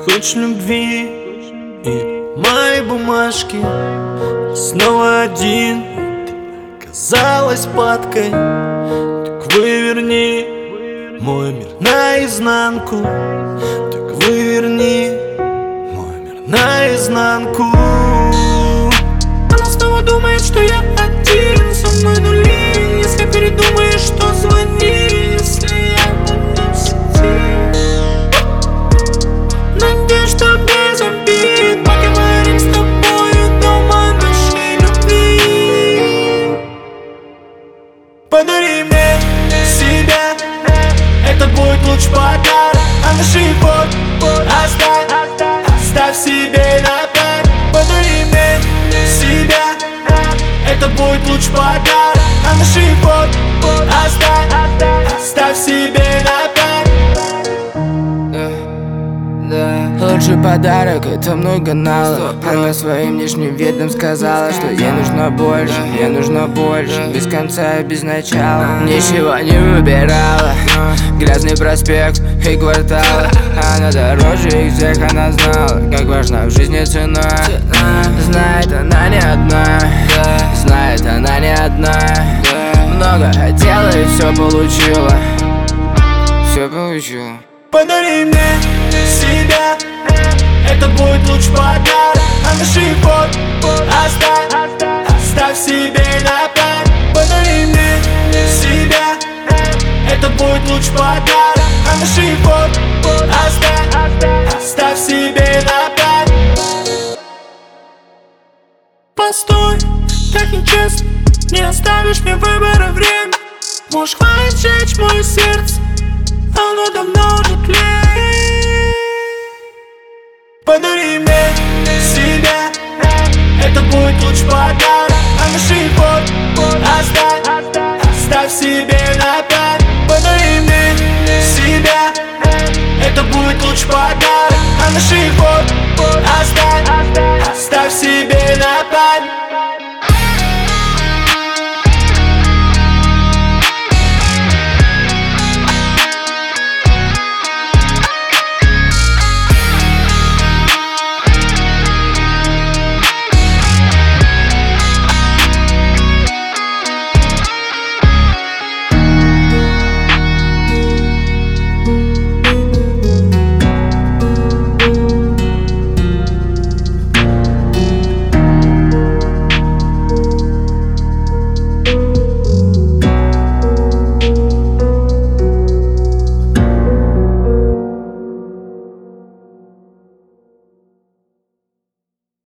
луч любви и мои бумажки. Снова один, ты казалась падкой. Так выверни мой мир наизнанку. Так выверни мой мир наизнанку. Она снова думает, что я один, со мной нули. Если передумаешь, что звони. Если я буду в сети, надежда без обид. Поговорим с тобою дома нашей любви. Подари мне себя, это будет лучший подарок. А наши фото оставь себе на память. Подари мне себя, это будет лучший подарок. А наши фото оставь себе на память. Лучший подарок — это мной канал. Она своим внешним видом сказала, что ей нужно больше, ей нужно больше. Без конца и без начала. Ничего не выбирала. Грязный проспект и кварталы. Она дороже их всех, она знала, как важна в жизни цена. Знает она не одна, знает она не одна. Много хотела и все получила. Все получила. Подари мне себя, это будет лучший подарок. А наши фото оставь себе на память. Подари мне себя, это будет лучший подарок. А наши фото оставь себе на память. Постой, так нечестно, не оставишь мне выбора время. Можешь хватит жечь мое сердце, оно давно уже тлеет. Подари мне себя, это будет лучший подарок. А наши фото оставь себе на память. Подари мне себя, это будет лучший подарок. А наши фото